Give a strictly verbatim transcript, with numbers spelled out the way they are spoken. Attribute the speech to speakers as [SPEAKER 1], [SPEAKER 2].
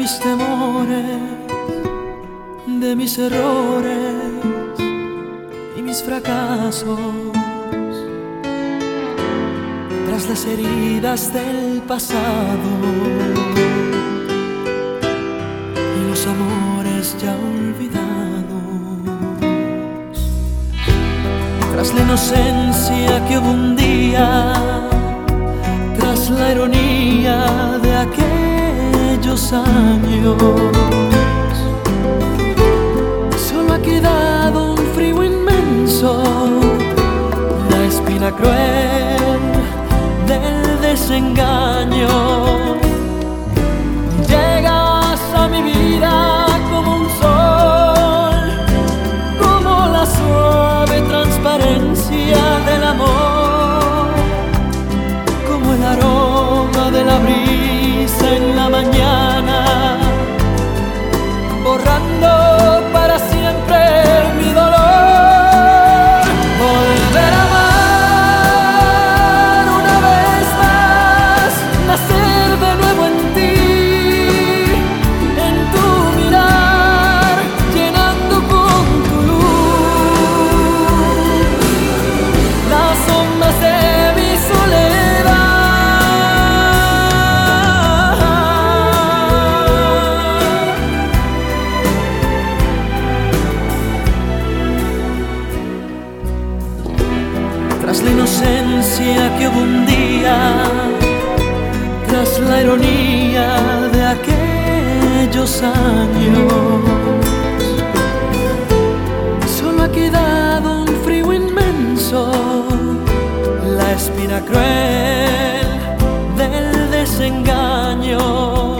[SPEAKER 1] mis temores, de mis errores y mis fracasos, tras las heridas del pasado y los amores ya olvidados, tras la inocencia que hubo un día, tras la ironía de aquellos años, solo ha quedado un frío inmenso, la espina cruel del desengaño. Llegas a mi vida como un sol, como la suave transparencia del amor, como el aroma de la brisa en la mañana, borrando para siempre mi dolor. Volver a amar una vez más, nacer de nuevo en ti, en tu mirar, llenando con tu luz las sombras de mi soledad. Tras la inocencia que hubo un día, tras la ironía de aquellos años, solo ha quedado un frío inmenso, la espina cruel del desengaño.